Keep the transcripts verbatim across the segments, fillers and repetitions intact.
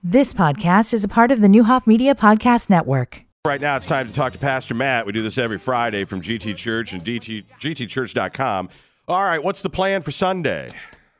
This podcast is a part of the Newhoff Media Podcast Network. Right now, it's time to talk to Pastor Matt. We do this every Friday from G T Church and G T, G T church dot com. All right, what's the plan for Sunday?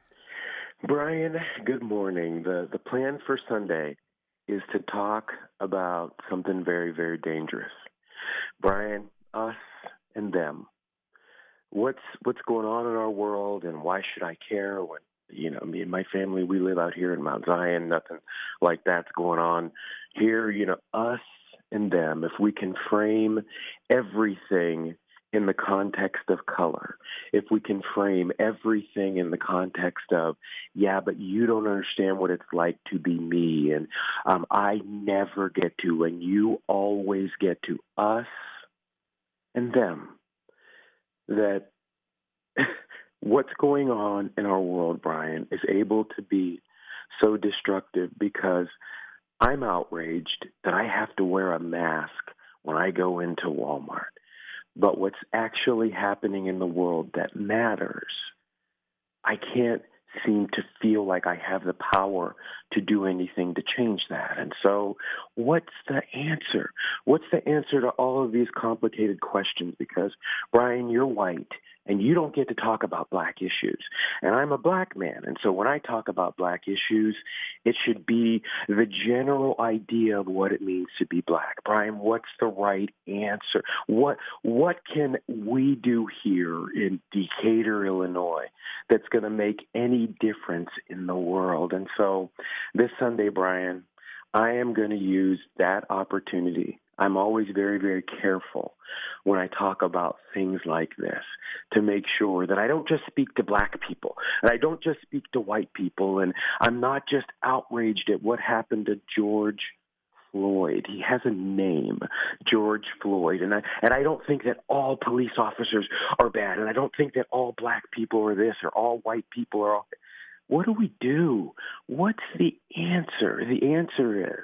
Brian, good morning. The the plan for Sunday is to talk about something very, very dangerous. Brian, us and them. What's what's going on in our world, and why should I care when, you know, me and my family, we live out here in Mount Zion, nothing like that's going on here, you know, us and them. If we can frame everything in the context of color, if we can frame everything in the context of, yeah, but you don't understand what it's like to be me, and um, I never get to, and you always get to, us and them, that what's going on in our world, Brian, is able to be so destructive because I'm outraged that I have to wear a mask when I go into Walmart. But what's actually happening in the world that matters, I can't seem to feel like I have the power to do anything to change that. And so what's the answer? What's the answer to all of these complicated questions? Because, Brian, you're white, and you don't get to talk about black issues. And I'm a black man, and so when I talk about black issues, it should be the general idea of what it means to be black. Brian, what's the right answer? What what can we do here in Decatur, Illinois, that's going to make any difference in the world? And so this Sunday, Brian, I am going to use that opportunity. I'm always very, very careful when I talk about things like this to make sure that I don't just speak to black people, and I don't just speak to white people, and I'm not just outraged at what happened to George Floyd. He has a name, George Floyd, and I and I don't think that all police officers are bad, and I don't think that all black people are this or all white people are all. What do we do? What's the answer? The answer is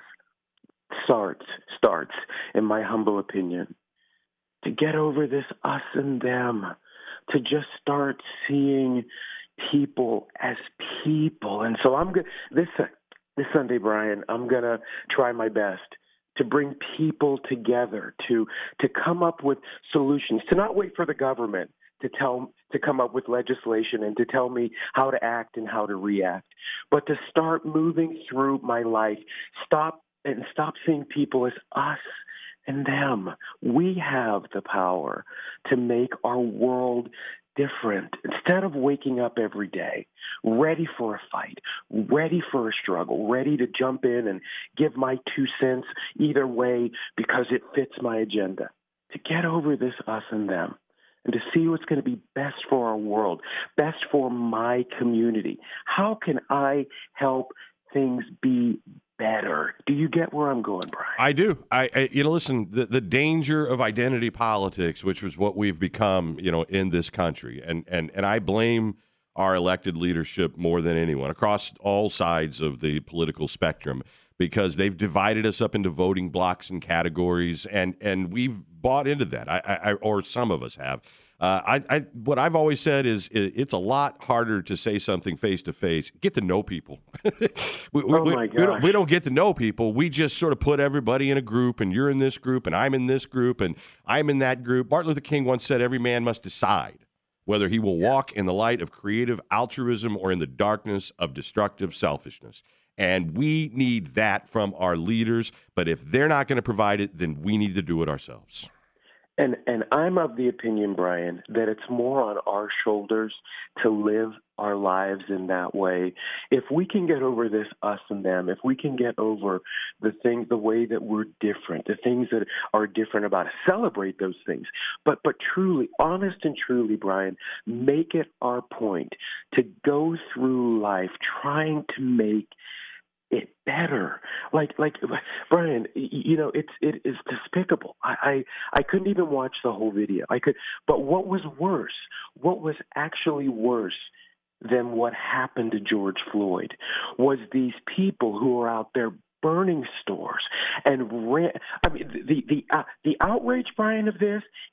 starts, starts, in my humble opinion, to get over this us and them, to just start seeing people as people. And so I'm going this this Sunday, Brian, I'm going to try my best to bring people together, to to come up with solutions, to not wait for the government to tell to come up with legislation and to tell me how to act and how to react, but to start moving through my life, stop and stop seeing people as us and them. We have the power to make our world different. Instead of waking up every day ready for a fight, ready for a struggle, ready to jump in and give my two cents either way because it fits my agenda, to get over this us and them and to see what's going to be best for our world, best for my community. How can I help things be better? Do you get where I'm going, Brian? I do. I, I you know, listen, the, the danger of identity politics, which was what we've become, you know, in this country, and and and I blame our elected leadership more than anyone across all sides of the political spectrum, because they've divided us up into voting blocks and categories, and and we've bought into that. I, I or some of us have. Uh, I, I, what I've always said is it, it's a lot harder to say something face to face. Get to know people. we, oh we, my we, don't, gosh. we don't get to know people. We just sort of put everybody in a group, and you're in this group, and I'm in this group, and I'm in that group. Martin Luther King once said, "Every man must decide whether he will walk in the light of creative altruism or in the darkness of destructive selfishness." And we need that from our leaders. But if they're not going to provide it, then we need to do it ourselves. And and I'm of the opinion, Brian, that it's more on our shoulders to live our lives in that way. If we can get over this us and them, if we can get over the things, the way that we're different, the things that are different about us, celebrate those things. But but truly, honest and truly, Brian, make it our point to go through life trying to make it better. Like, like, Brian, you know, it's, it is despicable. I, I, I couldn't even watch the whole video. I could, but what was worse? What was actually worse than what happened to George Floyd was these people who are out there burning stores and ran. I mean, the the uh, the outrage, Brian, of this is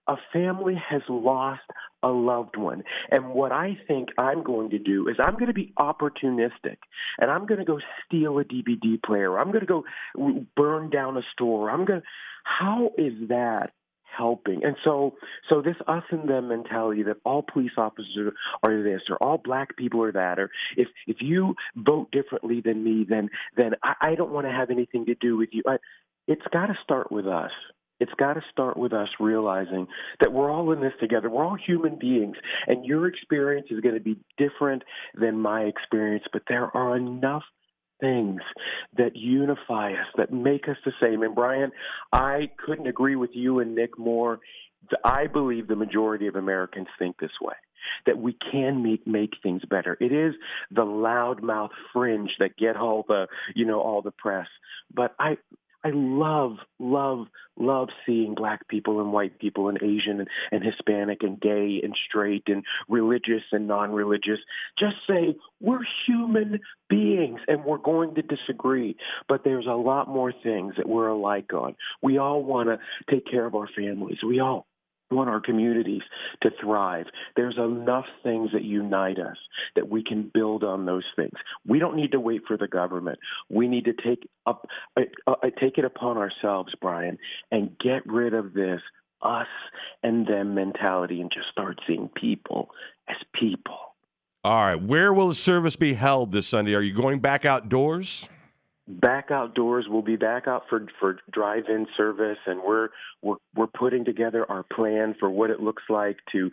a family has lost a loved one. And what I think I'm going to do is I'm going to be opportunistic, and I'm going to go steal a D V D player. I'm going to go burn down a store. I'm going to, how is that helping? And so so this us and them mentality that all police officers are this, or all black people are that, or if if you vote differently than me, then then I, I don't want to have anything to do with you. I, it's got to start with us. It's got to start with us realizing that we're all in this together. We're all human beings, and your experience is going to be different than my experience, but there are enough things that unify us, that make us the same. And Brian, I couldn't agree with you and Nick more. I believe the majority of Americans think this way, that we can make, make things better. It is the loudmouth fringe that get all the, you know, all the press. But I, I love, love, love seeing black people and white people and Asian and, and Hispanic and gay and straight and religious and non-religious just say we're human beings and we're going to disagree. But there's a lot more things that we're alike on. We all want to take care of our families. We all want our communities to thrive. There's enough things that unite us that we can build on those things. We don't need to wait for the government. We need to take up uh, uh, take it upon ourselves, Brian, and get rid of this us and them mentality and just start seeing people as people. All right. Where will the service be held this Sunday? Are you going back outdoors? Back outdoors. We'll be back out for for drive-in service, and we're we're we're putting together our plan for what it looks like to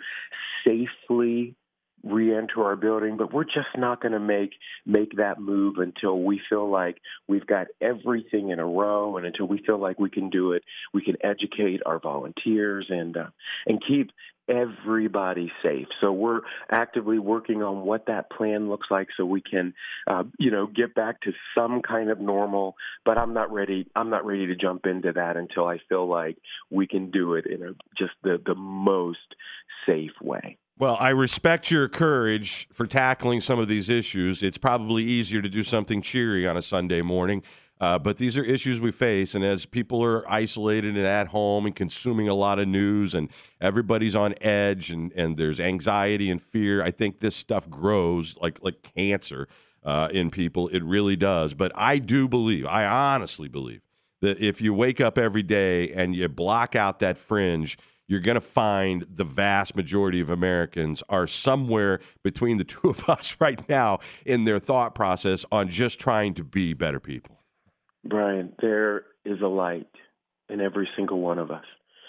safely re-enter our building. But we're just not going to make make that move until we feel like we've got everything in a row, and until we feel like we can do it. We can educate our volunteers and uh, and keep everybody safe. So we're actively working on what that plan looks like so we can, uh, you know, get back to some kind of normal. But I'm not ready. I'm not ready to jump into that until I feel like we can do it in a, just the, the most safe way. Well, I respect your courage for tackling some of these issues. It's probably easier to do something cheery on a Sunday morning. Uh, but these are issues we face, and as people are isolated and at home and consuming a lot of news, and everybody's on edge, and, and there's anxiety and fear, I think this stuff grows like like cancer uh, in people. It really does. But I do believe, I honestly believe, that if you wake up every day and you block out that fringe, you're going to find the vast majority of Americans are somewhere between the two of us right now in their thought process on just trying to be better people. Brian, there is a light in every single one of us,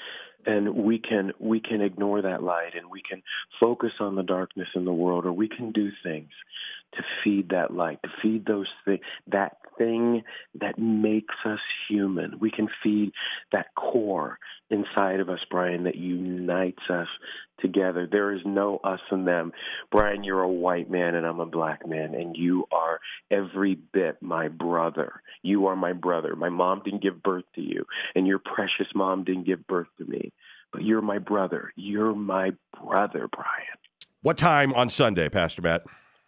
and we can we can ignore that light, and we can focus on the darkness in the world, or we can do things to feed that light, to feed those things, that thing that makes us human. We can feed that core inside of us, Brian, that unites us together. There is no us and them. Brian, you're a white man and I'm a black man, and you are every bit my brother. You are my brother. My mom didn't give birth to you, and your precious mom didn't give birth to me, but you're my brother. You're my brother, Brian. What time on Sunday, Pastor Matt?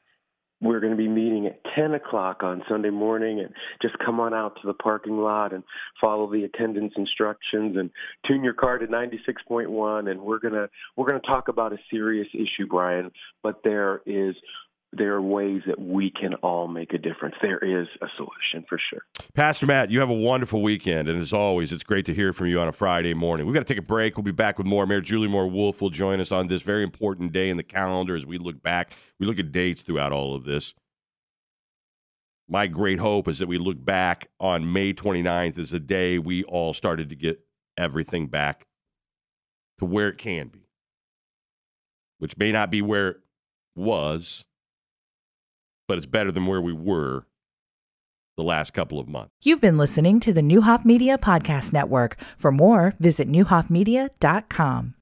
We're going to be meeting at ten o'clock on Sunday morning, and just come on out to the parking lot and follow the attendance instructions and tune your car to ninety-six point one. And we're going to we're going to talk about a serious issue, Brian, but there is there are ways that we can all make a difference. There is a solution for sure. Pastor Matt, you have a wonderful weekend, and as always, it's great to hear from you on a Friday morning. We've got to take a break. We'll be back with more. Mayor Julie Moore Wolf will join us on this very important day in the calendar as we look back. We look at dates throughout all of this. My great hope is that we look back on May twenty-ninth as the day we all started to get everything back to where it can be, which may not be where it was, but it's better than where we were the last couple of months. You've been listening to the Neuhoff Media Podcast Network. For more, visit neuhoff media dot com.